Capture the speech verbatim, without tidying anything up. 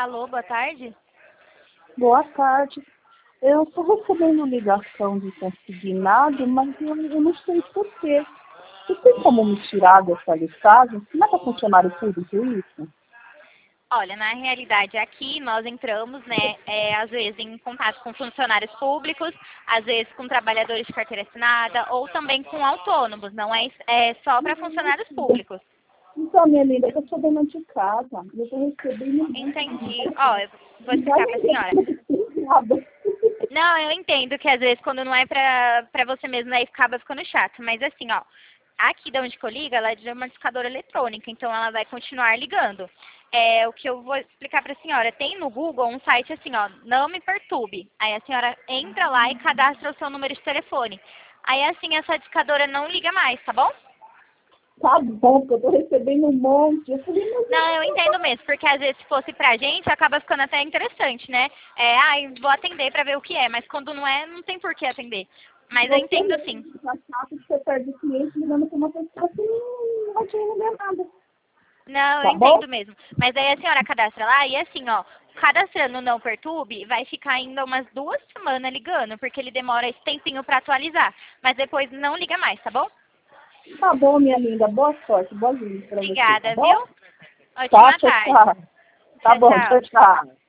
Alô, boa tarde? Boa tarde. Eu estou recebendo ligação de consignado, mas eu, eu não sei por quê. Você tem como me tirar dessa listagem? Como é que é funcionário público isso? Olha, na realidade aqui nós entramos, né, é, às vezes em contato com funcionários públicos, às vezes com trabalhadores de carteira assinada ou também com autônomos, não é, é só para funcionários públicos. Então, minha linda, eu sou dona de casa. Eu estou recebendo... Entendi. Ó, eu vou explicar para a senhora. Não, eu entendo que às vezes quando não é pra, pra você mesmo, aí acaba ficando chato. Mas assim, ó, aqui da onde que eu ligo, ela é de uma discadora eletrônica, então ela vai continuar ligando. É, o que eu vou explicar pra senhora, tem no Google um site assim, ó, Não Me Perturbe. Aí a senhora entra lá e cadastra o seu número de telefone. Aí assim, essa discadora não liga mais, tá bom? Tá bom, porque eu estou recebendo um monte. Eu falei, mas Não, eu entendo mesmo, porque às vezes se fosse pra gente, acaba ficando até interessante, né? É, ai, vou atender pra ver o que é, mas quando não é, não tem por que atender. Mas eu você entendo sim. já sabe que você perde o cliente ligando para uma pessoa que não vai te render nada. Não, eu Tá bom? entendo mesmo. Mas aí a senhora cadastra lá e assim, ó, cadastrando o Não Perturbe, vai ficar ainda umas duas semanas ligando, porque ele demora esse tempinho pra atualizar. Mas depois não liga mais, tá bom? Tá bom, minha linda. Boa sorte. Boa noite para você, tá Obrigada, bom? viu? Tá, Ótima tchau, tarde. tchau. Tá Tchau, bom, tchau, tchau. tchau.